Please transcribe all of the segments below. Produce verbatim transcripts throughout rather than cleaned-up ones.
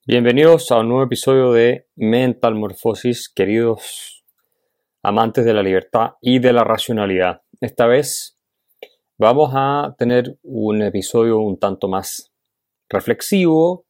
Bienvenidos a un nuevo episodio de Mental Morphosis, queridos amantes de la libertad y de la racionalidad. Esta vez vamos a tener un episodio un tanto más reflexivo,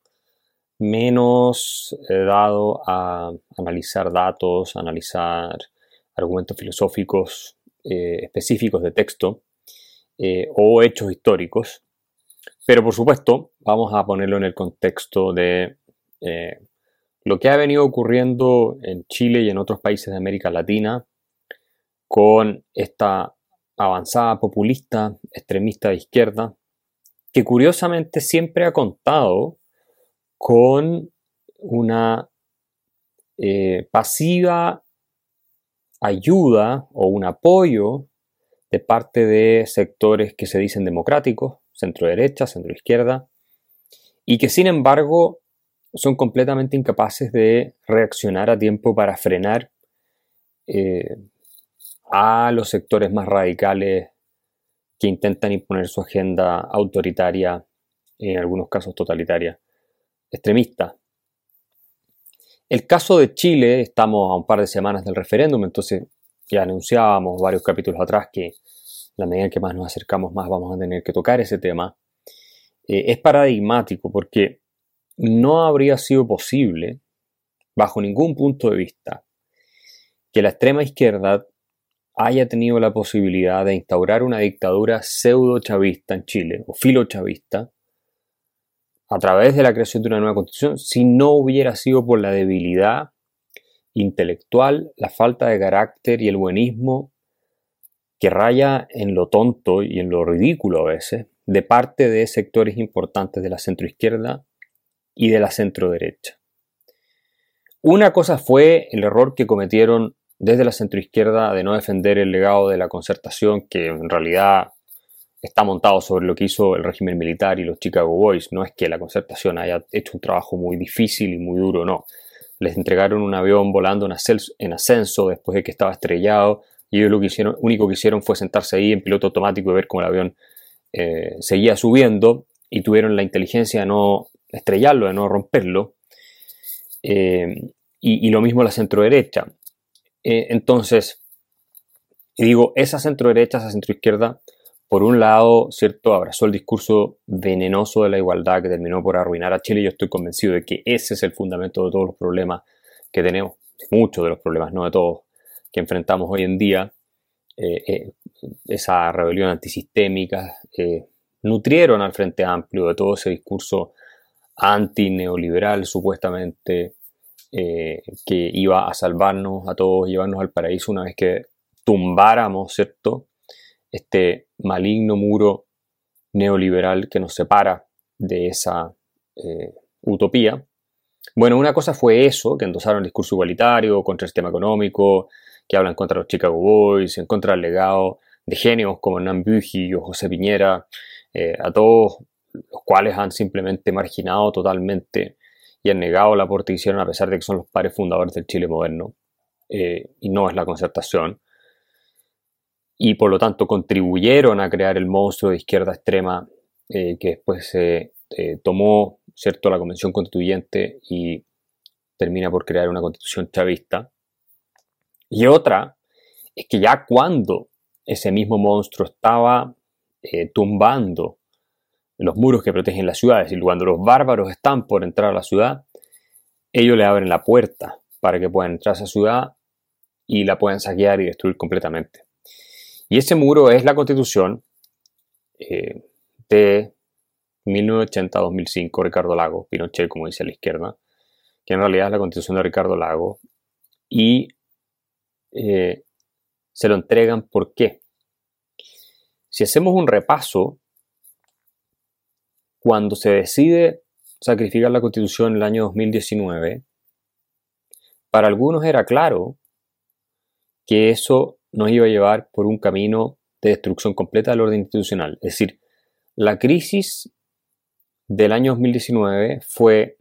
menos eh, dado a analizar datos, analizar argumentos filosóficos eh, específicos de texto eh, o hechos históricos. Pero por supuesto vamos a ponerlo en el contexto de Eh, lo que ha venido ocurriendo en Chile y en otros países de América Latina con esta avanzada populista, extremista de izquierda, que curiosamente siempre ha contado con una eh, pasiva ayuda o un apoyo de parte de sectores que se dicen democráticos, centro derecha, centro izquierda, y que sin embargo son completamente incapaces de reaccionar a tiempo para frenar eh, a los sectores más radicales que intentan imponer su agenda autoritaria, en algunos casos totalitaria, extremista. El caso de Chile, estamos a un par de semanas del referéndum, entonces ya anunciábamos varios capítulos atrás que a la medida que más nos acercamos más vamos a tener que tocar ese tema. Eh, es paradigmático porque no habría sido posible, bajo ningún punto de vista, que la extrema izquierda haya tenido la posibilidad de instaurar una dictadura pseudo-chavista en Chile, o filo-chavista, a través de la creación de una nueva constitución, si no hubiera sido por la debilidad intelectual, la falta de carácter y el buenismo que raya en lo tonto y en lo ridículo a veces, de parte de sectores importantes de la centroizquierda y de la centroderecha. Una cosa fue el error que cometieron desde la centroizquierda de no defender el legado de la concertación, que en realidad está montado sobre lo que hizo el régimen militar y los Chicago Boys. No es que la concertación haya hecho un trabajo muy difícil y muy duro, no. Les entregaron un avión volando en ascenso después de que estaba estrellado y ellos lo que hicieron, único que hicieron fue sentarse ahí en piloto automático y ver cómo el avión eh, seguía subiendo, y tuvieron la inteligencia de no estrellarlo, de no romperlo, eh, y, y lo mismo la centroderecha. Eh, entonces, y digo, esa centroderecha, esa centroizquierda, por un lado, cierto, abrazó el discurso venenoso de la igualdad que terminó por arruinar a Chile. Yo estoy convencido de que ese es el fundamento de todos los problemas que tenemos, muchos de los problemas, no de todos, que enfrentamos hoy en día. Eh, eh, esa rebelión antisistémica eh, nutrieron al Frente Amplio de todo ese discurso anti-neoliberal supuestamente eh, que iba a salvarnos a todos, llevarnos al paraíso una vez que tumbáramos, ¿cierto?, este maligno muro neoliberal que nos separa de esa eh, utopía. Bueno, una cosa fue eso, que endosaron el discurso igualitario contra el sistema económico, que hablan contra los Chicago Boys, en contra del legado de genios como Hernán Büchi o José Piñera, eh, a todos los cuales han simplemente marginado totalmente y han negado el aporte que hicieron a pesar de que son los padres fundadores del Chile moderno, eh, y no es la concertación, y por lo tanto contribuyeron a crear el monstruo de izquierda extrema eh, que después se eh, tomó, ¿cierto?, la Convención Constituyente y termina por crear una constitución chavista. Y otra es que ya cuando ese mismo monstruo estaba eh, tumbando los muros que protegen las ciudades, y cuando los bárbaros están por entrar a la ciudad, ellos le abren la puerta para que puedan entrar a esa ciudad y la puedan saquear y destruir completamente. Y ese muro es la Constitución eh, de mil novecientos ochenta a dos mil cinco, Ricardo Lagos, Pinochet, como dice la izquierda, que en realidad es la Constitución de Ricardo Lagos, y eh, se lo entregan. ¿Por qué? Si hacemos un repaso, cuando se decide sacrificar la Constitución en el año dos mil diecinueve, para algunos era claro que eso nos iba a llevar por un camino de destrucción completa del orden institucional. Es decir, la crisis del año dos mil diecinueve fue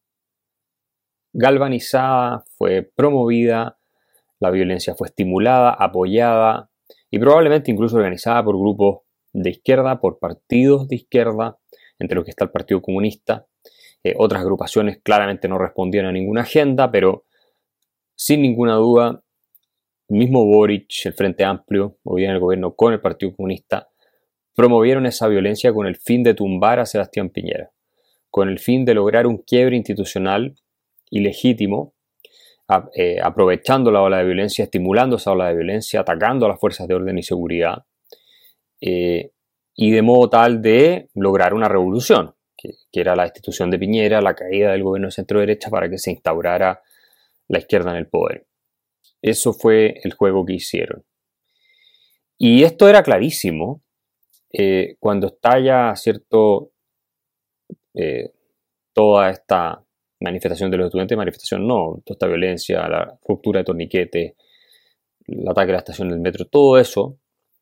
galvanizada, fue promovida, la violencia fue estimulada, apoyada y probablemente incluso organizada por grupos de izquierda, por partidos de izquierda, entre los que está el Partido Comunista, Eh, otras agrupaciones claramente no respondían a ninguna agenda, pero sin ninguna duda, el mismo Boric, el Frente Amplio, hoy día en el gobierno con el Partido Comunista, promovieron esa violencia con el fin de tumbar a Sebastián Piñera, con el fin de lograr un quiebre institucional ilegítimo, a, eh, aprovechando la ola de violencia, estimulando esa ola de violencia, atacando a las fuerzas de orden y seguridad, eh, y de modo tal de lograr una revolución, que, que era la destitución de Piñera, la caída del gobierno de centro-derecha para que se instaurara la izquierda en el poder. Eso fue el juego que hicieron. Y esto era clarísimo eh, cuando estalla, ¿cierto?, eh, toda esta manifestación de los estudiantes, manifestación no, toda esta violencia, la ruptura de torniquete, el ataque a la estación del metro, todo eso,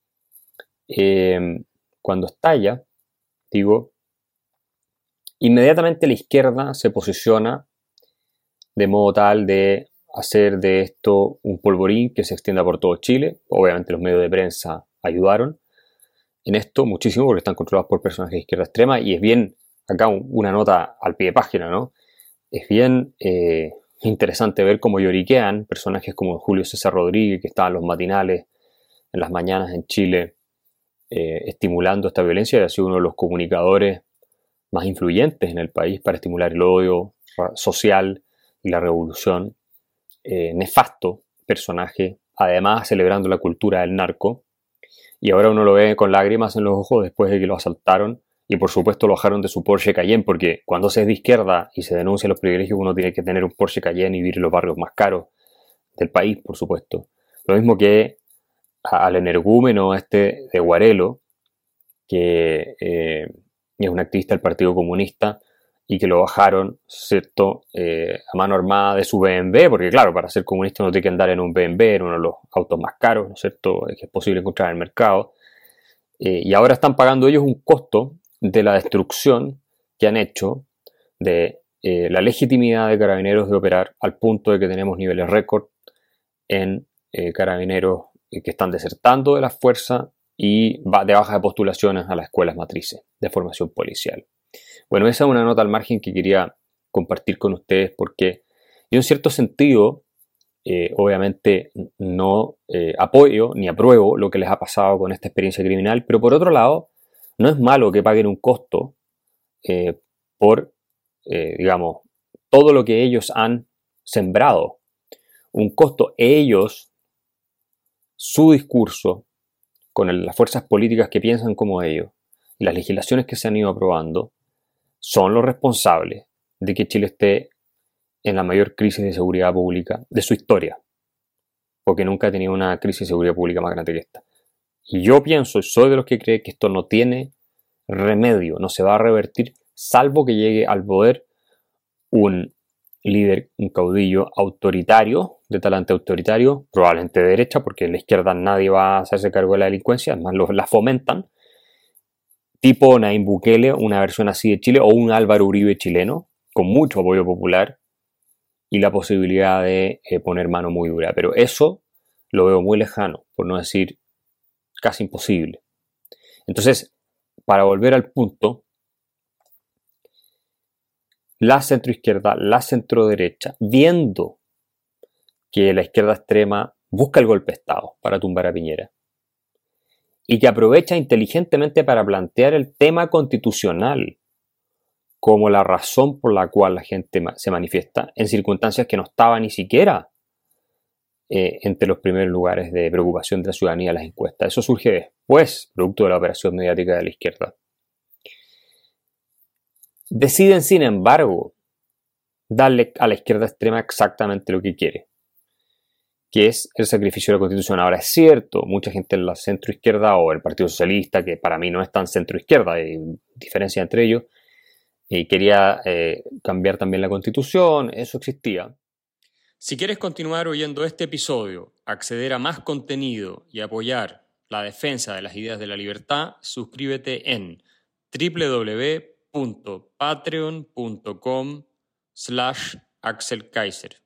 eh, cuando estalla, digo, inmediatamente la izquierda se posiciona de modo tal de hacer de esto un polvorín que se extienda por todo Chile. Obviamente los medios de prensa ayudaron en esto muchísimo porque están controlados por personajes de izquierda extrema y es bien, acá una nota al pie de página, ¿no? Es bien eh, interesante ver cómo lloriquean personajes como Julio César Rodríguez, que estaban en los matinales en las mañanas en Chile eh, estimulando esta violencia y ha sido uno de los comunicadores más influyentes en el país para estimular el odio social y la revolución. Eh, nefasto personaje, además celebrando la cultura del narco, y ahora uno lo ve con lágrimas en los ojos después de que lo asaltaron y por supuesto lo bajaron de su Porsche Cayenne, porque cuando se es de izquierda y se denuncian los privilegios uno tiene que tener un Porsche Cayenne y vivir en los barrios más caros del país, por supuesto. Lo mismo que al energúmeno este de Guarelo, que eh, es un activista del Partido Comunista y que lo bajaron, ¿cierto?, eh, a mano armada de su B M W, porque claro, para ser comunista uno tiene que andar en un B M W, en uno de los autos más caros, ¿no es cierto?, que es posible encontrar en el mercado. Eh, y ahora están pagando ellos un costo de la destrucción que han hecho de eh, la legitimidad de Carabineros de operar al punto de que tenemos niveles récord en eh, Carabineros eh, que están desertando de la fuerza y de baja de postulaciones a las escuelas matrices de formación policial. Bueno, esa es una nota al margen que quería compartir con ustedes porque en un cierto sentido, eh, obviamente no eh, apoyo ni apruebo lo que les ha pasado con esta experiencia criminal, pero por otro lado, no es malo que paguen un costo eh, por, eh, digamos, todo lo que ellos han sembrado. Un costo, ellos, su discurso, con el, las fuerzas políticas que piensan como ellos y las legislaciones que se han ido aprobando, son los responsables de que Chile esté en la mayor crisis de seguridad pública de su historia, porque nunca ha tenido una crisis de seguridad pública más grande que esta. Y yo pienso, soy de los que cree que esto no tiene remedio, no se va a revertir, salvo que llegue al poder un líder, un caudillo autoritario, de talante autoritario, probablemente de derecha, porque en la izquierda nadie va a hacerse cargo de la delincuencia, además lo, la fomentan, tipo Nayib Bukele, una versión así de Chile, o un Álvaro Uribe chileno, con mucho apoyo popular y la posibilidad de eh, poner mano muy dura. Pero eso lo veo muy lejano, por no decir casi imposible. Entonces, para volver al punto, la centroizquierda, la centroderecha, viendo que la izquierda extrema busca el golpe de Estado para tumbar a Piñera, y que aprovecha inteligentemente para plantear el tema constitucional como la razón por la cual la gente se manifiesta en circunstancias que no estaba ni siquiera eh, entre los primeros lugares de preocupación de la ciudadanía en las encuestas. Eso surge después, producto de la operación mediática de la izquierda. Deciden, sin embargo, darle a la izquierda extrema exactamente lo que quiere, que es el sacrificio de la Constitución. Ahora, es cierto, mucha gente en la centroizquierda o el Partido Socialista, que para mí no es tan centroizquierda, hay diferencia entre ellos, y quería eh, cambiar también la Constitución, eso existía. Si quieres continuar oyendo este episodio, acceder a más contenido y apoyar la defensa de las ideas de la libertad, suscríbete en doble u doble u doble u punto patreon punto com slash Axel Kaiser.